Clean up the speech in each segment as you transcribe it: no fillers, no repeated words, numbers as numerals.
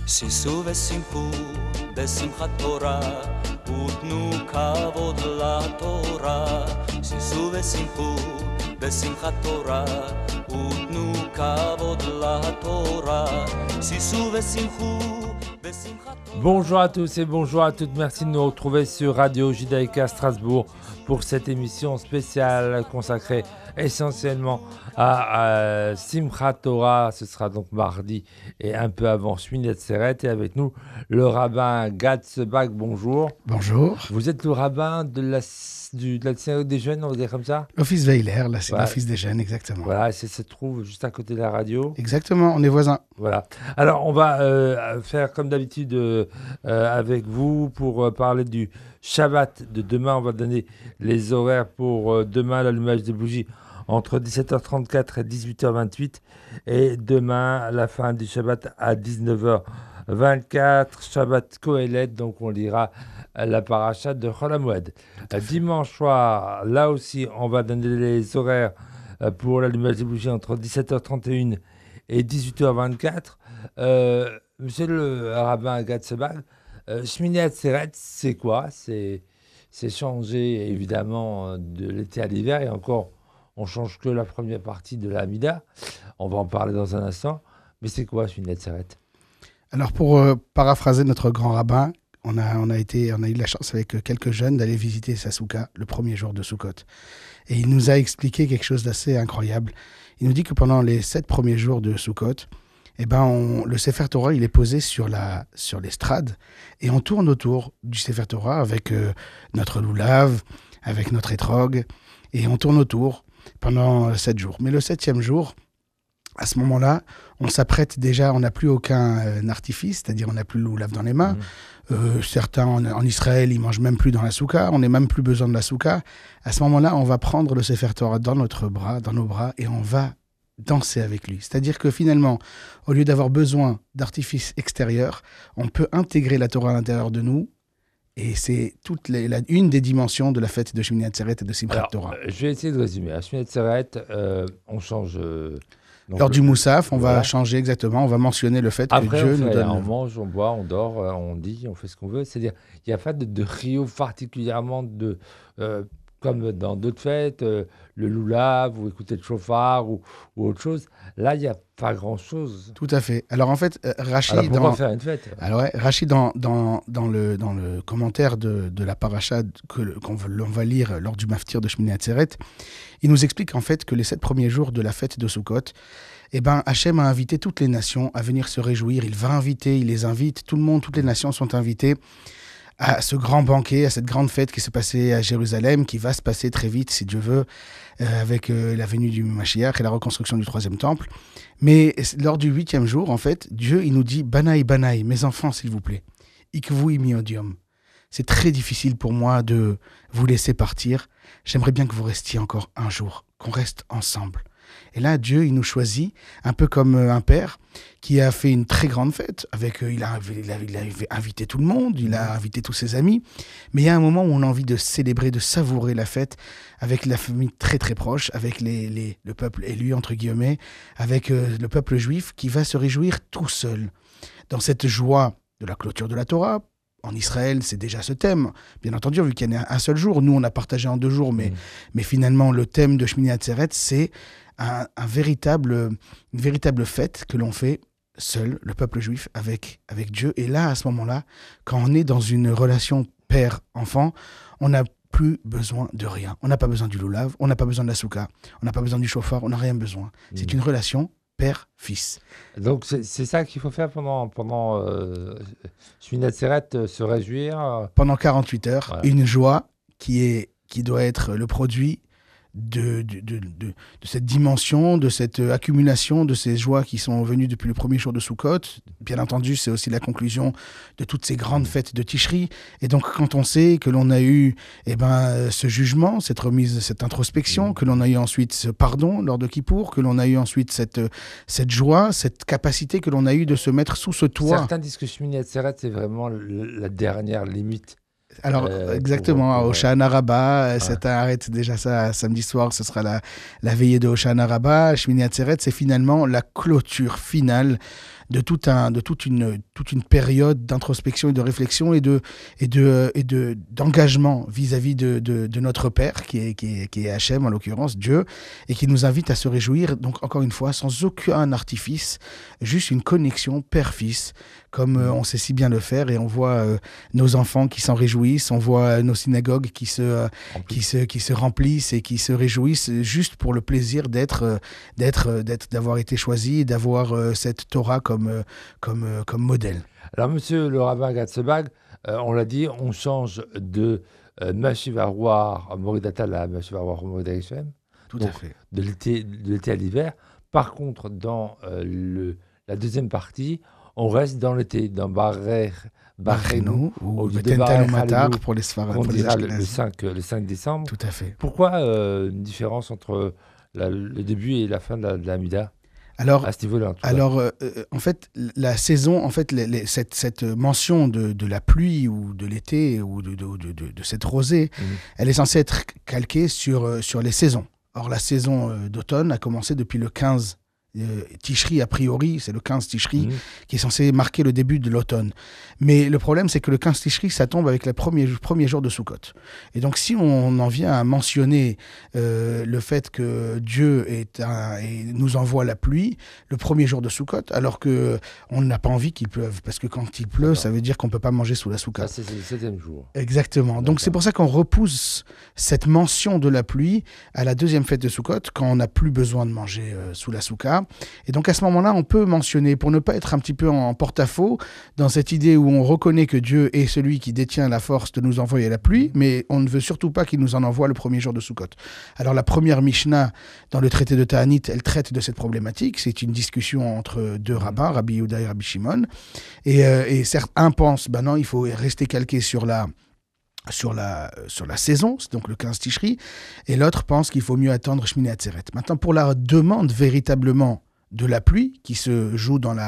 שישו ושמחו בשמחת תורה, ותנו כבוד לתורה. שישו ושמחו בשמחת תורה, ותנו כבוד לתורה. שישו ושמחו בשמחת תורה. Bonjour à tous et bonjour à toutes, merci de nous retrouver sur Radio Judaïka Strasbourg pour cette émission spéciale consacrée essentiellement à Simchat Torah. Ce sera donc mardi et un peu avant Shmini Atzeret, et avec nous le rabbin Gad Sebag. Bonjour. Bonjour. Vous êtes le rabbin de la synagogue des jeunes, on va dire comme ça? L'office Weiler, là c'est l'office des jeunes, exactement. Voilà, ça se trouve juste à côté de la radio. Exactement, on est voisins. Voilà. Alors, on va faire comme d'habitude avec vous pour parler du Shabbat de demain. On va donner les horaires pour demain, l'allumage des bougies entre 17h34 et 18h28. Et demain, la fin du Shabbat à 19h24. Shabbat Kohelet, donc on lira la paracha de Chol HaMoed. Dimanche soir, là aussi, on va donner les horaires pour l'allumage des bougies entre 17h31 et 18h24. Monsieur le rabbin Gad Sebag, Shmini Atzeret, c'est quoi? C'est changer évidemment de l'été à l'hiver, et encore, on change que la première partie de la Hamida. On va en parler dans un instant. Mais c'est quoi Shmini Atzeret? Alors pour paraphraser notre grand rabbin, on a eu la chance avec quelques jeunes d'aller visiter sa souka le premier jour de Sukkot. Et il nous a expliqué quelque chose d'assez incroyable. Il nous dit que pendant les 7 premiers jours de Sukkot, le Sefer Torah, il est posé sur l'estrade, et on tourne autour du Sefer Torah avec notre loulav, avec notre étrog, et on tourne autour pendant 7 jours. Mais le 7e jour, à ce moment-là, on s'apprête déjà, on n'a plus aucun artifice, c'est-à-dire on n'a plus le loulav dans les mains. Certains en Israël, ils mangent même plus dans la souka, on n'a même plus besoin de la souka. À ce moment-là, on va prendre le Sefer Torah dans nos bras, et on va danser avec lui. C'est-à-dire que finalement, au lieu d'avoir besoin d'artifices extérieurs, on peut intégrer la Torah à l'intérieur de nous, et c'est une des dimensions de la fête de Shmini Atzeret et de Simchat Torah. Je vais essayer de résumer. À Shmini Atzeret, on change... lors du Moussaf, on va changer exactement, on va mentionner le fait après, que Dieu nous donne... on mange, on boit, on dort, on dit, on fait ce qu'on veut. C'est-à-dire, il n'y a pas de rio particulièrement comme dans d'autres fêtes, le loulav, ou écouter le chauffard, ou autre chose. Là, il n'y a pas grand-chose. Tout à fait. Alors en fait, Rashi... Alors pourquoi faire une fête? Alors ouais, Rashi, dans le commentaire de la paracha qu'on va lire lors du maftir de Shmini Atzeret, il nous explique en fait que les 7 premiers jours de la fête de Sukkot, Hachem a invité toutes les nations à venir se réjouir. Il les invite, tout le monde, toutes les nations sont invitées à ce grand banquet, à cette grande fête qui s'est passée à Jérusalem, qui va se passer très vite, si Dieu veut, avec la venue du Mashiach et la reconstruction du 3e temple. Mais lors du 8e jour, en fait, Dieu, il nous dit « Banaï, Banaï, mes enfants, s'il vous plaît, ikvu imi odium. C'est très difficile pour moi de vous laisser partir. J'aimerais bien que vous restiez encore un jour, qu'on reste ensemble. » Et là, Dieu, il nous choisit, un peu comme un père qui a fait une très grande fête. Il a invité tout le monde, il a invité tous ses amis. Mais il y a un moment où on a envie de célébrer, de savourer la fête avec la famille très très proche, avec le peuple élu, entre guillemets, avec le peuple juif qui va se réjouir tout seul. Dans cette joie de la clôture de la Torah, en Israël, c'est déjà ce thème. Bien entendu, vu qu'il y en a un seul jour, nous on a partagé en 2 jours, mais finalement le thème de Shmini Atzeret, c'est une véritable fête que l'on fait seul, le peuple juif, avec Dieu. Et là, à ce moment-là, quand on est dans une relation père-enfant, on n'a plus besoin de rien. On n'a pas besoin du loulav, on n'a pas besoin de la souka, on n'a pas besoin du chauffard, on n'a rien besoin. C'est une relation père-fils. Donc c'est ça qu'il faut faire pendant Shmini Atzeret, se réjouir. Pendant 48 heures, une joie qui doit être le produit de cette dimension, de cette accumulation de ces joies qui sont venues depuis le premier jour de Sukkot. Bien entendu, c'est aussi la conclusion de toutes ces grandes fêtes de Tishri. Et donc, quand on sait que l'on a eu ce jugement, cette remise, cette introspection, que l'on a eu ensuite ce pardon lors de Kippour, que l'on a eu ensuite cette joie, cette capacité que l'on a eu de se mettre sous ce toit. Certains disent que Shmini Atzeret, c'est vraiment la dernière limite. Alors, exactement, Hoshana Rabbah, c'est arrête déjà ça, samedi soir, ce sera la veillée de Hoshana Rabbah. Shmini Atzeret, c'est finalement la clôture finale toute une période d'introspection et de réflexion d'engagement vis-à-vis de notre Père, qui est Hachem en l'occurrence, Dieu, et qui nous invite à se réjouir, donc encore une fois, sans aucun artifice, juste une connexion père-fils, comme on sait si bien le faire, et on voit nos enfants qui s'en réjouissent, on voit nos synagogues qui se remplissent et qui se réjouissent juste pour le plaisir d'avoir été choisis et d'avoir cette Torah comme modèle. Alors, monsieur le rabbin Gatzebag, on l'a dit, on change de Mashivaroir Moridatal à Mashivaroir Moridayishem. Tout à fait. De l'été à l'hiver. Par contre, dans la deuxième partie, on reste dans l'été, dans Barrenou, ou Tentaloumatar pour les Sfarad. On dira le 5 décembre. Tout à fait. Pourquoi une différence entre le début et la fin de la Mida à ce niveau-là? En fait, la saison, en fait, cette mention de la pluie ou de l'été ou de cette rosée, elle est censée être calquée sur les saisons. Or, la saison d'automne a commencé depuis le 15 Tishri, a priori, c'est le 15 Tishri qui est censé marquer le début de l'automne. Mais le problème, c'est que le 15 Tishri, ça tombe avec le premier jour de Sukkot. Et donc, si on en vient à mentionner le fait que Dieu nous envoie la pluie le premier jour de Sukkot, alors qu'on n'a pas envie qu'il pleuve, parce que quand il pleut, ça veut dire qu'on ne peut pas manger sous la soukha. C'est le 7e jour. Exactement. Donc, c'est pour ça qu'on repousse cette mention de la pluie à la deuxième fête de Sukkot, quand on n'a plus besoin de manger sous la soukha. Et donc à ce moment-là, on peut mentionner, pour ne pas être un petit peu en porte-à-faux, dans cette idée où on reconnaît que Dieu est celui qui détient la force de nous envoyer la pluie, mais on ne veut surtout pas qu'il nous en envoie le premier jour de Sukkot. Alors la première Mishnah dans le traité de Ta'anit, elle traite de cette problématique. C'est une discussion entre deux rabbins, Rabbi Yehuda et Rabbi Shimon. Et certes, un pense, non, il faut rester calqué sur la saison, c'est donc le 15 Tishri, et l'autre pense qu'il faut mieux attendre Shmini Atzeret. Maintenant, pour la demande véritablement de la pluie, qui se joue dans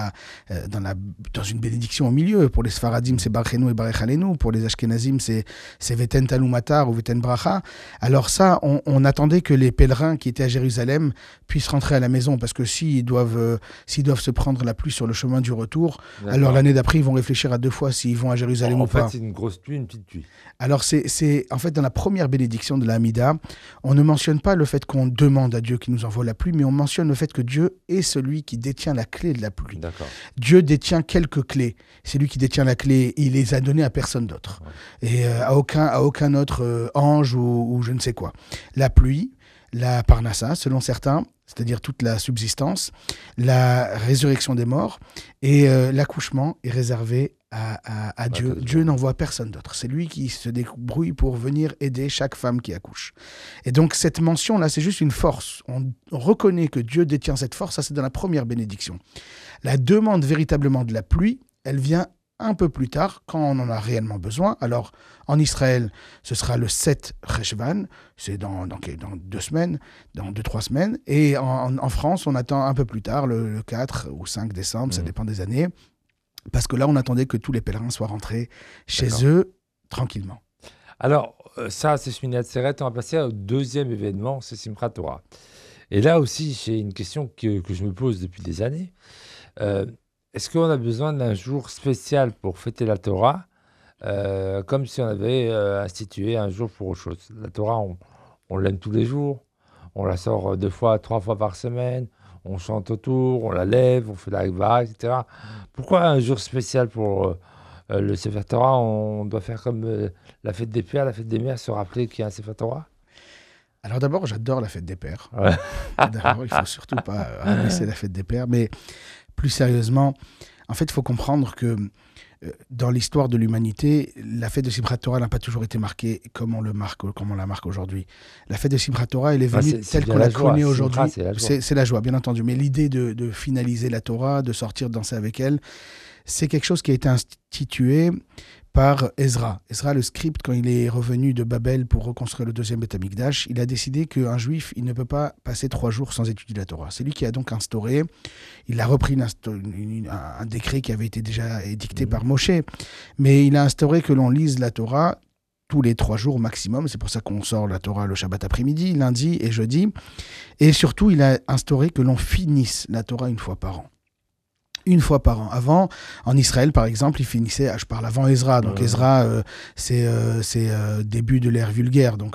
une bénédiction au milieu. Pour les Sfaradim, c'est Barchenou et Barechalenu. Pour les Ashkenazim, c'est Veten Talumatar ou Veten Bracha. Alors ça, on attendait que les pèlerins qui étaient à Jérusalem puissent rentrer à la maison, parce que s'ils doivent se prendre la pluie sur le chemin du retour, alors l'année d'après, ils vont réfléchir à deux fois s'ils vont à Jérusalem ou pas. En fait, c'est une grosse pluie, une petite pluie. Alors, c'est en fait, dans la première bénédiction de la Hamida, on ne mentionne pas le fait qu'on demande à Dieu qui nous envoie la pluie, mais on mentionne le fait que Dieu est celui qui détient la clé de la pluie. D'accord. Dieu détient quelques clés. C'est lui qui détient la clé. Il les a données à personne d'autre. Ouais. Et à aucun autre ange ou je ne sais quoi. La pluie, la parnassa, selon certains, c'est-à-dire toute la subsistance, la résurrection des morts et l'accouchement est réservé à Dieu. Dieu n'envoie personne d'autre. C'est lui qui se débrouille pour venir aider chaque femme qui accouche. Et donc cette mention-là, c'est juste une force. On reconnaît que Dieu détient cette force. Ça, c'est dans la première bénédiction. La demande véritablement de la pluie, elle vient un peu plus tard, quand on en a réellement besoin. Alors, en Israël, ce sera le 7 Cheshvan, c'est dans 2 semaines, dans 2-3 semaines. Et en France, on attend un peu plus tard, le 4 ou 5 décembre, ça dépend des années. Parce que là, on attendait que tous les pèlerins soient rentrés chez eux tranquillement. Alors, ça, c'est Shmini Atzeret. On va passer au deuxième événement, c'est Simchat Torah. Et là aussi, j'ai une question que je me pose depuis des années. Est-ce qu'on a besoin d'un jour spécial pour fêter la Torah, comme si on avait institué un jour pour autre chose? La Torah, on l'aime tous les jours. On la sort 2 fois, 3 fois par semaine. On chante autour, on la lève, on fait la Hagvara, etc. Pourquoi un jour spécial pour le Sefer Torah? On doit faire comme la fête des pères, la fête des mères, se rappeler qu'il y a un Sefer Torah? Alors d'abord, j'adore la fête des pères. Ouais. D'abord, il ne faut surtout pas rabaisser la fête des pères. Mais plus sérieusement, en fait, il faut comprendre que dans l'histoire de l'humanité, la fête de Simchat Torah n'a pas toujours été marquée comme on la marque aujourd'hui. La fête de Simchat Torah, elle est venue telle qu'on la connaît aujourd'hui. C'est la joie, bien entendu. Mais l'idée de finaliser la Torah, de sortir danser avec elle, c'est quelque chose qui a été institué par Ezra. Ezra, le scribe, quand il est revenu de Babel pour reconstruire le 2e Beth Amikdash, il a décidé qu'un juif, il ne peut pas passer 3 jours sans étudier la Torah. C'est lui qui a donc instauré, il a repris un décret qui avait été déjà édicté par Moshe, mais il a instauré que l'on lise la Torah tous les 3 jours maximum. C'est pour ça qu'on sort la Torah le Shabbat après-midi, lundi et jeudi. Et surtout, il a instauré que l'on finisse la Torah 1 fois par an. Une fois par an. Avant, en Israël, par exemple, ils finissaient, je parle avant Ezra, donc Ezra, c'est début de l'ère vulgaire, donc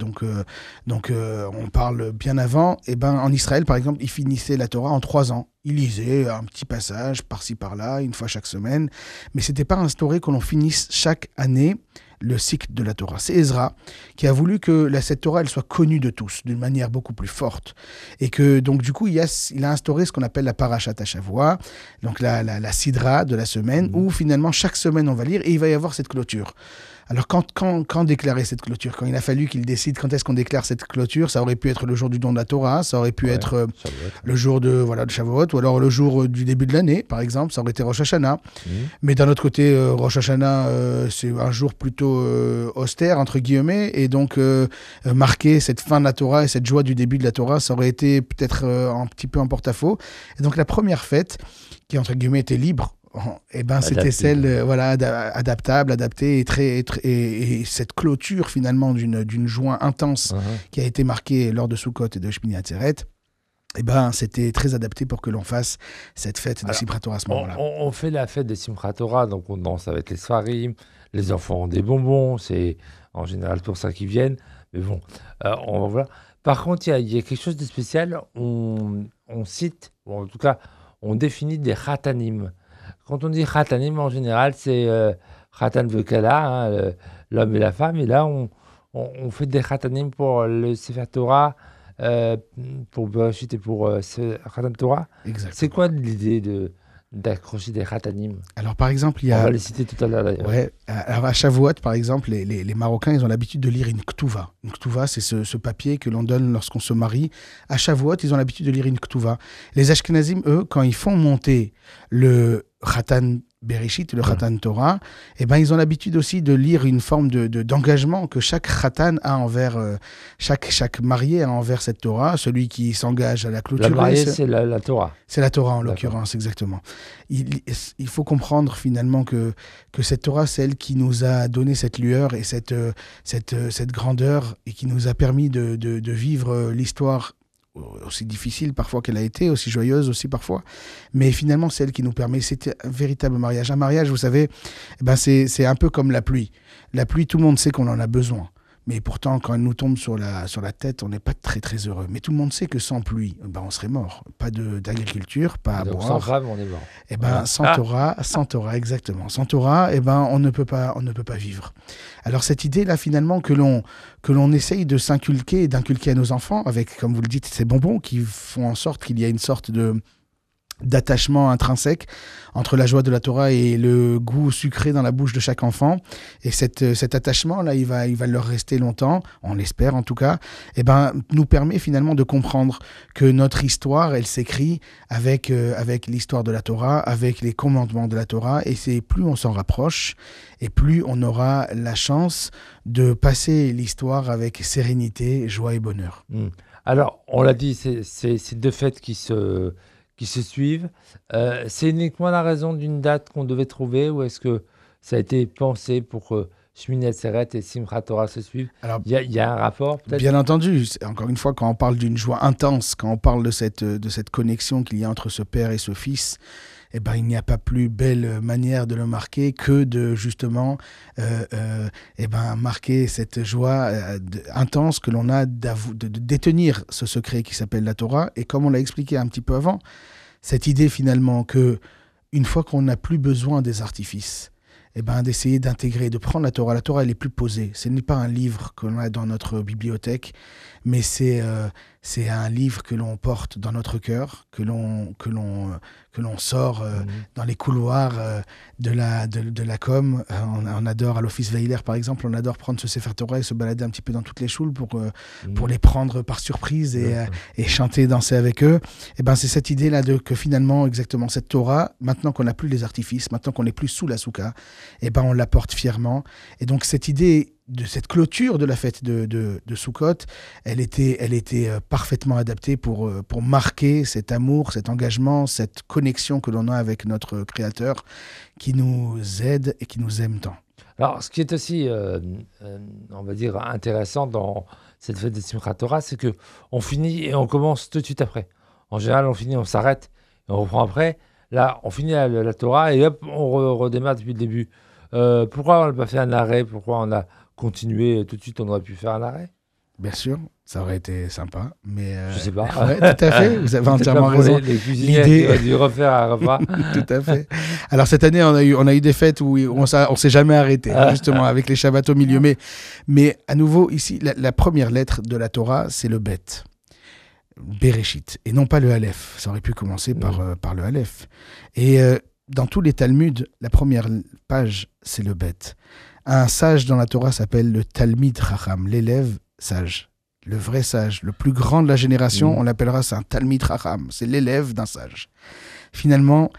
on parle bien avant. Et ben, en Israël, par exemple, ils finissaient la Torah en 3 ans. Ils lisaient un petit passage par-ci par-là, une fois chaque semaine, mais c'était pas instauré que l'on finisse chaque année le cycle de la Torah. C'est Ezra qui a voulu que cette Torah elle soit connue de tous d'une manière beaucoup plus forte. Et que donc du coup, il a instauré ce qu'on appelle la Parashat HaShavua, donc la Sidra de la semaine, où finalement chaque semaine on va lire et il va y avoir cette clôture. Alors quand déclarer cette clôture? Quand il a fallu qu'il décide quand est-ce qu'on déclare cette clôture, ça aurait pu être le jour du don de la Torah, ça aurait pu être le jour de Shavuot, ou alors le jour du début de l'année, par exemple, ça aurait été Rosh Hashanah. Mais d'un autre côté, Rosh Hashanah, c'est un jour plutôt austère, entre guillemets, et donc marquer cette fin de la Torah et cette joie du début de la Torah, ça aurait été peut-être un petit peu en porte-à-faux. Et donc la première fête, qui entre guillemets était libre, et ben c'était celle adaptable, adaptée et cette clôture finalement d'une joie intense qui a été marquée lors de Sukkot et de Shmini Atzeret. Et ben c'était très adapté pour que l'on fasse cette fête de Simchat Torah à ce moment-là. On fait la fête de Simchat Torah, donc on danse avec les Sfarim, les enfants ont des bonbons, c'est en général pour ça qu'ils viennent. Mais bon, on va voir. Par contre, il y a quelque chose de spécial. On cite, ou en tout cas, on définit des khatanim. Quand on dit khatanim, en général, c'est khatan vekala, l'homme et la femme. Et là, on fait des khatanim pour le Sefer Torah, pour Bereshit et pour Khatan Torah. Exactement. C'est quoi l'idée d'accrocher des khatanim? Alors, par exemple, il y a... On va les citer tout à l'heure, d'ailleurs. Ouais. Alors, à Shavuot, par exemple, les Marocains, ils ont l'habitude de lire une ktuva. Une ktuva, c'est ce papier que l'on donne lorsqu'on se marie. À Shavuot, ils ont l'habitude de lire une ktuva. Les Ashkenazim, eux, quand ils font monter le Khatan Bereshit, le Khatan Torah, eh ben, ils ont l'habitude aussi de lire une forme d'engagement que chaque Khatan a envers, chaque marié a envers cette Torah, celui qui s'engage à la clôture. La mariée, c'est la Torah. C'est la Torah en l'occurrence, exactement. Il faut comprendre finalement que cette Torah, c'est elle qui nous a donné cette lueur et cette grandeur et qui nous a permis de vivre l'histoire aussi difficile parfois qu'elle a été, aussi joyeuse aussi parfois, mais finalement c'est elle qui nous permet, c'était un véritable mariage. Un mariage, vous savez, eh ben c'est un peu comme la pluie. La pluie, tout le monde sait qu'on en a besoin. Mais pourtant, quand elle nous tombe sur la tête, on n'est pas très très heureux. Mais tout le monde sait que sans pluie, ben on serait mort. Pas d'agriculture, pas à boire. Sans grave, on est mort. Et ben sans Torah, exactement. Sans Torah, et ben on ne peut pas vivre. Alors cette idée là, finalement, que l'on essaye de s'inculquer et d'inculquer à nos enfants, avec, comme vous le dites, ces bonbons qui font en sorte qu'il y a une sorte d'attachement intrinsèque entre la joie de la Torah et le goût sucré dans la bouche de chaque enfant. Et cet attachement-là, il va leur rester longtemps, on l'espère en tout cas, et ben, nous permet finalement de comprendre que notre histoire, elle s'écrit avec l'histoire de la Torah, avec les commandements de la Torah, et c'est plus on s'en rapproche, et plus on aura la chance de passer l'histoire avec sérénité, joie et bonheur. Alors, on l'a dit, c'est deux fêtes qui se suivent. C'est uniquement la raison d'une date qu'on devait trouver ou est-ce que ça a été pensé pour que Shmini Atzeret et Simchat Torah se suivent? Alors, il y a un rapport peut-être? Bien entendu. Encore une fois, quand on parle d'une joie intense, quand on parle de cette connexion qu'il y a entre ce père et ce fils, eh ben, il n'y a pas plus belle manière de le marquer que de justement marquer cette joie intense que l'on a de détenir ce secret qui s'appelle la Torah. Et comme on l'a expliqué un petit peu avant, cette idée finalement que une fois qu'on n'a plus besoin des artifices, eh ben, d'essayer d'intégrer, de prendre la Torah. La Torah, elle est plus posée. Ce n'est pas un livre que l'on a dans notre bibliothèque, mais c'est un livre que l'on porte dans notre cœur, que l'on sort dans les couloirs de la com. On adore, à l'Office Weiler par exemple, on adore prendre ce Sefer Torah et se balader un petit peu dans toutes les choules pour les prendre par surprise et chanter, danser avec eux. Et ben, c'est cette idée-là que finalement, exactement, cette Torah, maintenant qu'on n'a plus les artifices, maintenant qu'on n'est plus sous la souka, et ben, on la porte fièrement. Et donc cette idée de cette clôture de la fête de Sukkot, elle était parfaitement adaptée pour marquer cet amour, cet engagement, cette connexion que l'on a avec notre Créateur qui nous aide et qui nous aime tant. Alors, ce qui est aussi, on va dire, intéressant dans cette fête de Simchat Torah, c'est qu'on finit et on commence tout de suite après. En général, on finit, on s'arrête et on reprend après. Là, on finit la Torah et hop, on redémarre depuis le début. Pourquoi on n'a pas fait un arrêt? Pourquoi on a continué tout de suite? On aurait pu faire un arrêt? Bien sûr, ça aurait été sympa, mais... Je sais pas. Ouais, tout à fait, vous avez entièrement raison. Les cuisiniers qui ont dû refaire un repas. Tout à fait. Alors cette année, on a eu des fêtes où on s'est jamais arrêté, justement, avec les Shabbats au milieu. Mais à nouveau, ici, la première lettre de la Torah, c'est le Bet. Bereshit, et non pas le Aleph. Ça aurait pu commencer par le Aleph. Et dans tous les Talmuds, la première page, c'est le Bet. Un sage dans la Torah s'appelle le Talmid Chacham, l'élève sage. Le vrai sage, le plus grand de la génération, on l'appellera, c'est un Talmid Chacham. C'est l'élève d'un sage. Finalement,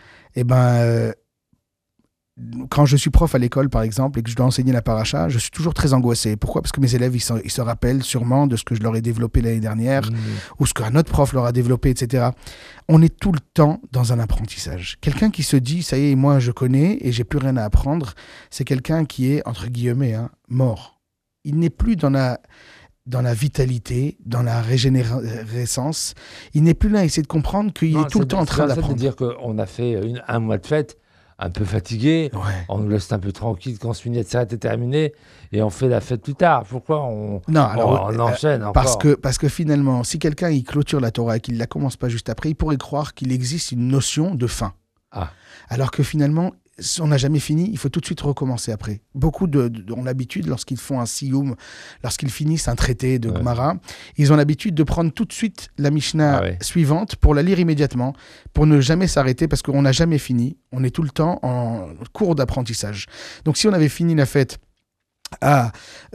quand je suis prof à l'école, par exemple, et que je dois enseigner la paracha, je suis toujours très angoissé. Pourquoi? Parce que mes élèves, ils se rappellent sûrement de ce que je leur ai développé l'année dernière, ou ce qu'un autre prof leur a développé, etc. On est tout le temps dans un apprentissage. Quelqu'un qui se dit, ça y est, moi je connais et j'ai plus rien à apprendre, c'est quelqu'un qui est, entre guillemets, mort. Il n'est plus dans la vitalité, dans la régénérescence. Il n'est plus là à essayer de comprendre qu'il est tout le temps en train d'apprendre. C'est-à-dire qu'on a fait un mois de fête, un peu fatigué, on nous laisse un peu tranquille quand ce Shmini Atzeret est terminé et on fait la fête plus tard. Pourquoi on enchaîne encore? Parce que finalement, si quelqu'un il clôture la Torah et qu'il ne la commence pas juste après, il pourrait croire qu'il existe une notion de fin. Alors que finalement, on n'a jamais fini, il faut tout de suite recommencer après. Beaucoup ont l'habitude, lorsqu'ils font un siyum, lorsqu'ils finissent un traité de Gemara, ils ont l'habitude de prendre tout de suite la Mishnah suivante pour la lire immédiatement, pour ne jamais s'arrêter, parce qu'on n'a jamais fini. On est tout le temps en cours d'apprentissage. Donc si on avait fini la fête on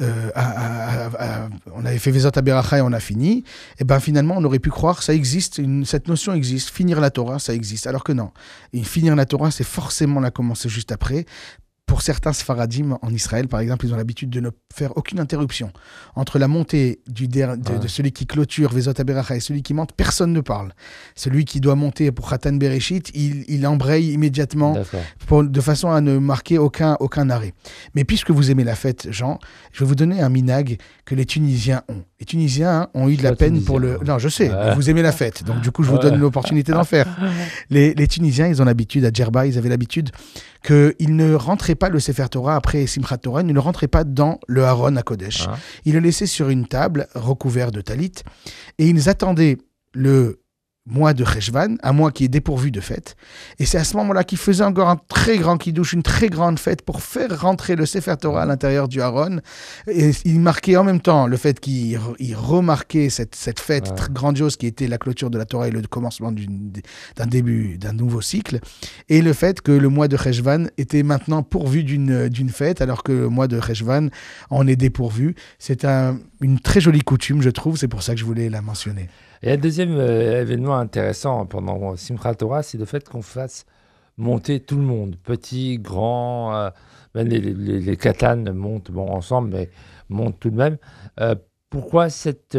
avait fait Vezot Aberacha et on a fini, et ben finalement on aurait pu croire ça existe, cette notion existe, finir la Torah ça existe, alors que non, et finir la Torah c'est forcément la commencer juste après. Pour certains Sfaradim en Israël, par exemple, ils ont l'habitude de ne faire aucune interruption. Entre la montée de celui qui clôture Vezot Aberacha et celui qui monte, personne ne parle. Celui qui doit monter pour Khatan Bereshit, il embraye immédiatement de façon à ne marquer aucun arrêt. Mais puisque vous aimez la fête, Jean, je vais vous donner un minag que les Tunisiens ont. Les Tunisiens ont eu de la peine pour le... Non, je sais, vous aimez la fête, donc du coup je vous donne l'opportunité d'en faire. Les Tunisiens, ils ont l'habitude, à Djerba, ils avaient l'habitude qu'ils ne rentraient pas le Sefer Torah après Simchat Torah, ils ne le rentraient pas dans le Haron à Kodesh. Ils le laissaient sur une table recouverte de talit et ils attendaient le mois de Cheshvan, un mois qui est dépourvu de fête. Et c'est à ce moment-là qu'ils faisaient encore un très grand kiddush, une très grande fête pour faire rentrer le Sefer Torah à l'intérieur du Haron. Et ils marquaient en même temps le fait qu'ils remarquaient cette fête très grandiose qui était la clôture de la Torah et le commencement d'un nouveau cycle. Et le fait que le mois de Cheshvan était maintenant pourvu d'une fête, alors que le mois de Cheshvan en est dépourvu. C'est une très jolie coutume, je trouve. C'est pour ça que je voulais la mentionner. Et un deuxième événement intéressant pendant Simchat Torah, c'est le fait qu'on fasse monter tout le monde, petit, grand, même les katanes montent ensemble, mais montent tout de même. Pourquoi cette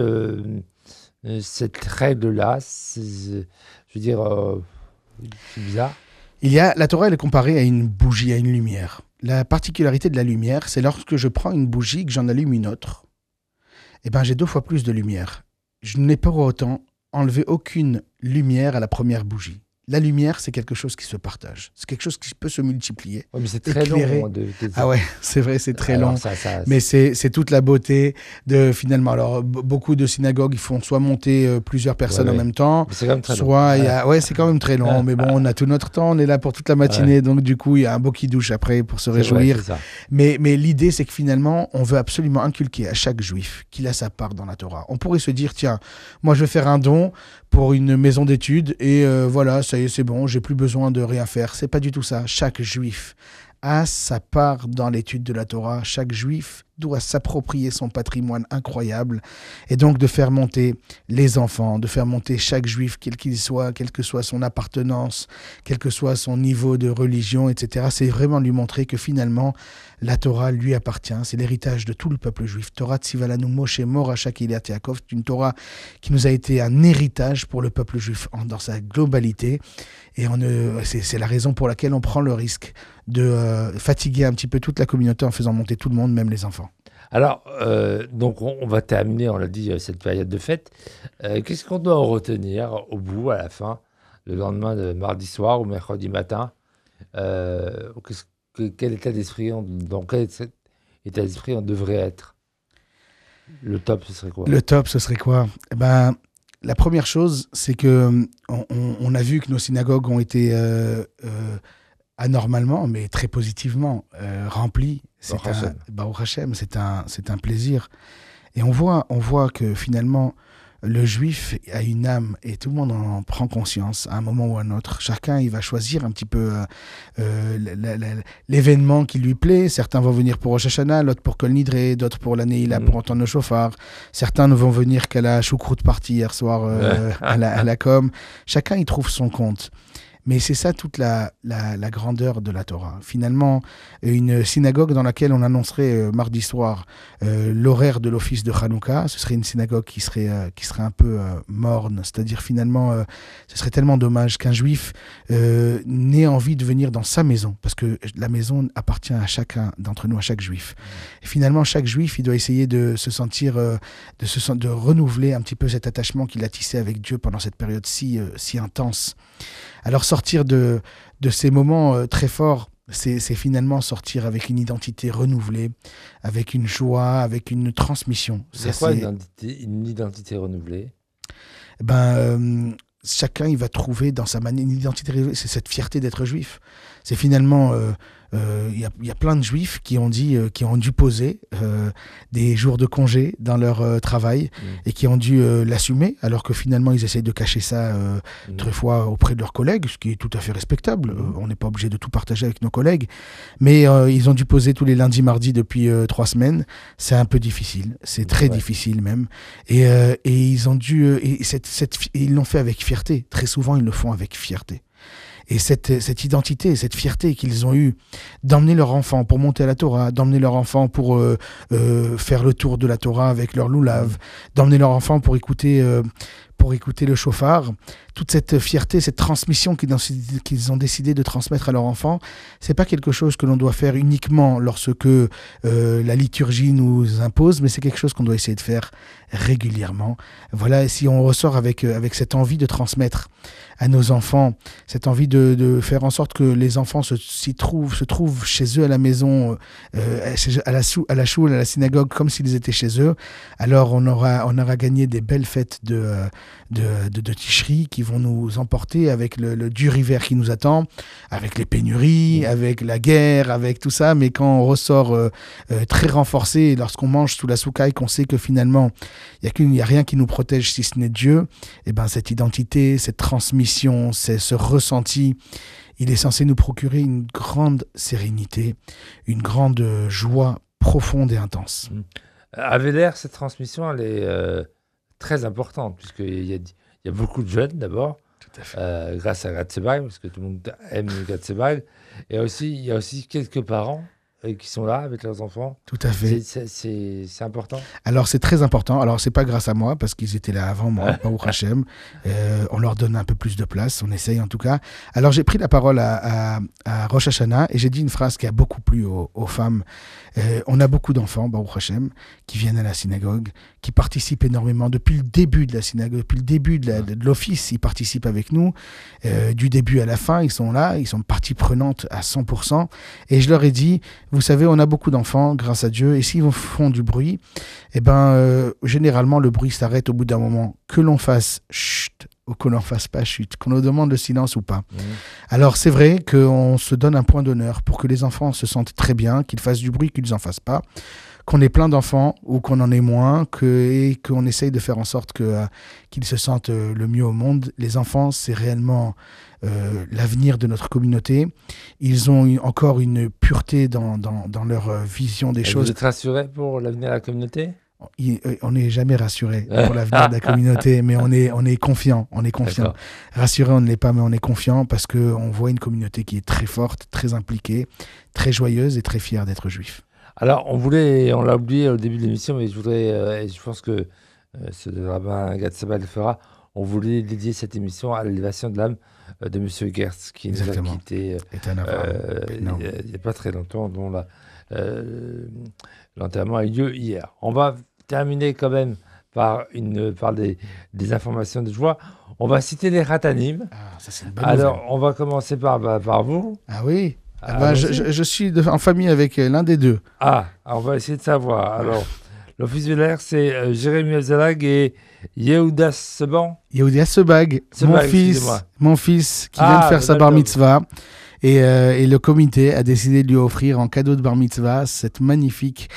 règle-là, je veux dire, c'est bizarre. La Torah, elle est comparée à une bougie, à une lumière. La particularité de la lumière, c'est lorsque je prends une bougie, que j'en allume une autre, j'ai 2 fois plus de lumière. Je n'ai pas pour autant enlevé aucune lumière à la première bougie. La lumière, c'est quelque chose qui se partage. C'est quelque chose qui peut se multiplier. Oui, mais c'est très long. Ah ouais, c'est vrai, c'est très long. Mais c'est toute la beauté de finalement. Alors, beaucoup de synagogues, ils font soit monter plusieurs personnes en même temps, c'est quand même très soit c'est quand même très long. Mais bon, on a tout notre temps, on est là pour toute la matinée, donc du coup, il y a un beau qui-douche après pour se réjouir. Mais l'idée, c'est que finalement, on veut absolument inculquer à chaque juif qu'il a sa part dans la Torah. On pourrait se dire, tiens, moi, je vais faire un don pour une maison d'études et voilà, ça y est, c'est bon, j'ai plus besoin de rien faire. C'est pas du tout ça. Chaque juif a sa part dans l'étude de la Torah. Chaque juif doit s'approprier son patrimoine incroyable et donc de faire monter les enfants, de faire monter chaque juif, quel qu'il soit, quelle que soit son appartenance, quel que soit son niveau de religion, etc. C'est vraiment lui montrer que finalement, la Torah lui appartient. C'est l'héritage de tout le peuple juif. Torah Tzivalanu Moshe Morasha Kiryat Yaakov, une Torah qui nous a été un héritage pour le peuple juif dans sa globalité. Et c'est la raison pour laquelle on prend le risque de fatiguer un petit peu toute la communauté en faisant monter tout le monde, même les enfants. Alors, donc on va terminer, on l'a dit, cette période de fête. Qu'est-ce qu'on doit en retenir au bout, à la fin le lendemain de mardi soir ou mercredi matin. Quel état d'esprit dans quel état d'esprit on devrait être? Le top, ce serait quoi? Le top, ce serait quoi? Eh ben, la première chose, c'est que on a vu que nos synagogues ont été anormalement, mais très positivement remplies. Baruch Hashem, c'est un plaisir. Et on voit que finalement, le juif a une âme et tout le monde en prend conscience à un moment ou à un autre. Chacun, il va choisir un petit peu l'événement qui lui plaît. Certains vont venir pour Rosh Hashanah, d'autres pour Kol Nidre, d'autres pour la Neila, pour entendre le chauffard. Certains ne vont venir qu'à la choucroute partie hier soir à la com. Chacun, il trouve son compte. Mais c'est ça toute la grandeur de la Torah. Finalement, une synagogue dans laquelle on annoncerait mardi soir l'horaire de l'office de Hanouka, ce serait une synagogue qui serait un peu morne. C'est-à-dire finalement, ce serait tellement dommage qu'un juif n'ait envie de venir dans sa maison, parce que la maison appartient à chacun d'entre nous, à chaque juif. Et finalement, chaque juif, il doit essayer de se sentir, de renouveler un petit peu cet attachement qu'il a tissé avec Dieu pendant cette période si intense. Alors sortir de ces moments très forts, c'est finalement sortir avec une identité renouvelée, avec une joie, avec une transmission. C'est quoi une identité renouvelée? Chacun il va trouver dans sa manière une identité renouvelée, c'est cette fierté d'être juif. C'est finalement... Il y a plein de juifs qui ont dû poser des jours de congé dans leur travail et qui ont dû l'assumer, alors que finalement ils essayent de cacher ça très fois auprès de leurs collègues, ce qui est tout à fait respectable. On n'est pas obligé de tout partager avec nos collègues, mais ils ont dû poser tous les lundis, mardis depuis 3 semaines. C'est un peu difficile, c'est très difficile même, et ils ont dû ils l'ont fait avec fierté. Très souvent ils le font avec fierté. Et cette identité, cette fierté qu'ils ont eue d'emmener leur enfant pour monter à la Torah, d'emmener leur enfant pour faire le tour de la Torah avec leur loulav, d'emmener leur enfant pour écouter le chauffard, toute cette fierté, cette transmission qu'ils ont décidé de transmettre à leur enfant, c'est pas quelque chose que l'on doit faire uniquement lorsque la liturgie nous impose, mais c'est quelque chose qu'on doit essayer de faire régulièrement. Voilà, et si on ressort avec cette envie de transmettre à nos enfants, cette envie de faire en sorte que les enfants se trouvent chez eux à la maison, à la choule, à la synagogue, comme s'ils étaient chez eux, alors on aura gagné des belles fêtes de Tishri qui vont nous emporter avec le dur hiver qui nous attend, avec les pénuries, avec la guerre, avec tout ça, mais quand on ressort très renforcé, lorsqu'on mange sous la soukaï, qu'on sait que finalement il n'y a rien qui nous protège si ce n'est Dieu, et ben cette identité, cette transmission, ce ressenti, il est censé nous procurer une grande sérénité, une grande joie profonde et intense. À Véler, cette transmission, elle est très importante, puisqu'il y a beaucoup de jeunes d'abord, grâce à Gatsebag, parce que tout le monde aime Gatsebag, et il y a aussi quelques parents qui sont là avec leurs enfants. Tout à fait. C'est important. Alors, c'est très important. Alors, c'est pas grâce à moi, parce qu'ils étaient là avant moi, Baruch Hashem. On leur donne un peu plus de place, on essaye en tout cas. Alors, j'ai pris la parole à Rosh Hashanah et j'ai dit une phrase qui a beaucoup plu aux femmes. On a beaucoup d'enfants, Baruch Hashem, qui viennent à la synagogue, qui participent énormément depuis le début de la synagogue, depuis le début de l'office, ils participent avec nous. Du début à la fin, ils sont là, ils sont partie prenante à 100%. Et je leur ai dit, vous savez, on a beaucoup d'enfants, grâce à Dieu, et s'ils font du bruit, généralement, le bruit s'arrête au bout d'un moment. Que l'on fasse chut ou que l'on ne fasse pas chut, qu'on nous demande le silence ou pas. Alors, c'est vrai qu'on se donne un point d'honneur pour que les enfants se sentent très bien, qu'ils fassent du bruit, qu'ils n'en fassent pas, qu'on ait plein d'enfants ou qu'on en ait moins, et qu'on essaye de faire en sorte qu'ils se sentent le mieux au monde. Les enfants, c'est réellement l'avenir de notre communauté. Ils ont encore une pureté dans leur vision des choses. Vous êtes rassuré pour l'avenir de la communauté ? On n'est jamais rassuré pour l'avenir de la communauté, mais on est confiant. Rassuré, on ne l'est pas, mais on est confiant parce qu'on voit une communauté qui est très forte, très impliquée, très joyeuse et très fière d'être juif. Alors, on l'a oublié au début de l'émission, mais je pense que le rabbin Gatsebag le fera. On voulait dédier cette émission à l'élévation de l'âme de M. Gertz, qui nous a quittés il n'y a pas très longtemps, dont l'enterrement a eu lieu hier. On va terminer quand même par des informations de joie. On va citer les Khatanim. Ah, ça c'est une bonne Alors, nouvelle. on va commencer par vous. Ah oui. Allons-y. Je suis en famille avec l'un des deux. On va essayer de savoir. Alors, l'office Vélaire, c'est Jérémy Elzalag et Yehuda Seban. Yehuda Sebag, excusez-moi. mon fils qui vient de faire sa bar mitzvah. Et le comité a décidé de lui offrir en cadeau de bar mitzvah ce magnifique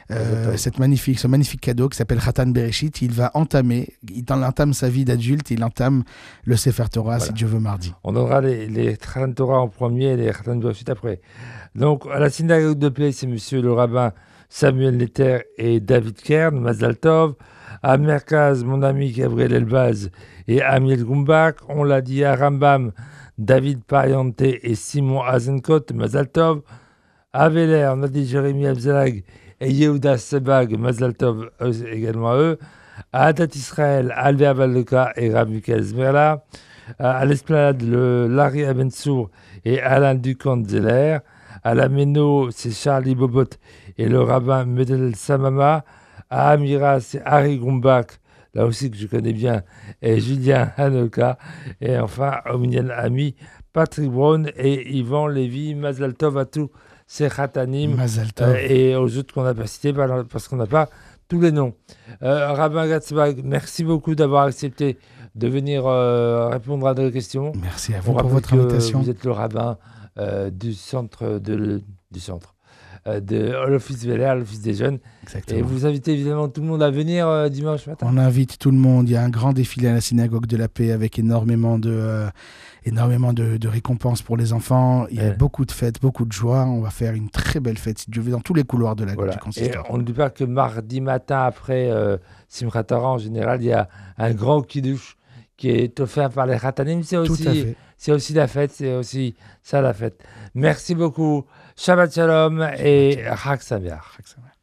cadeau qui s'appelle Khatan Bereshit. Il entame sa vie d'adulte, il entame le Sefer Torah, si Dieu veut, mardi. On donnera les Khatan Torah en premier et les Khatan Bereshit après. Donc, à la synagogue de Play, c'est monsieur le rabbin Samuel Letter et David Kern, Mazal Tov. À Merkaz, mon ami Gabriel Elbaz et Amiel Gumbach. On l'a dit à Rambam, David Pariente et Simon Azenkot, Mazal Tov. À Vélaire, on a dit Jérémy Elzalag et Yehuda Sebag, Mazal Tov également à eux. À Adat Israël, Alvea Baldoka et Rav Michael Zmerla. À l'Esplanade, Larry Abensour et Alain Ducant-Zeller. À la Méno, c'est Charlie Bobot et le rabbin Medel Samama. À Amira, c'est Harry Grumbach, là aussi que je connais bien, et Julien Hanoka. Et enfin, au Minyan Ami, Patrick Brown et Yvan Lévy. Mazal Tov à tous ces Khatanim. Mazal Tov. Et aux autres qu'on n'a pas cités parce qu'on n'a pas tous les noms. Rabbin Gatzbag, merci beaucoup d'avoir accepté de venir répondre à nos questions. Merci à vous pour votre invitation. Vous êtes le rabbin du centre de l'Office Vélaire, l'Office des jeunes. Exactement. Et vous invitez évidemment tout le monde à venir dimanche matin. On invite tout le monde. Il y a un grand défilé à la synagogue de la paix avec énormément de récompenses pour les enfants. Il y a beaucoup de fêtes, beaucoup de joie. On va faire une très belle fête, si Dieu veut, dans tous les couloirs du consistoire. Et on ne dit pas que mardi matin, après Simchat Torah, en général, il y a un grand kiddush qui est offert par les Khatanim. C'est aussi la fête, c'est aussi ça la fête. Merci beaucoup. Shabbat Shalom et Chag Sameach.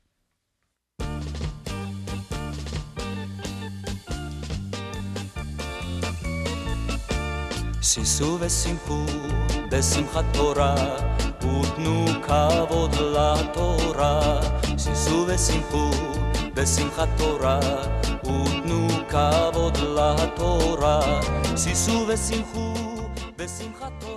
שישו ושמחו בשמחת תורה ותנו כבוד לתורה. שישו ושמחו בשמחת תורה ותנו כבוד לתורה. שישו ושמחו בשמחת תורה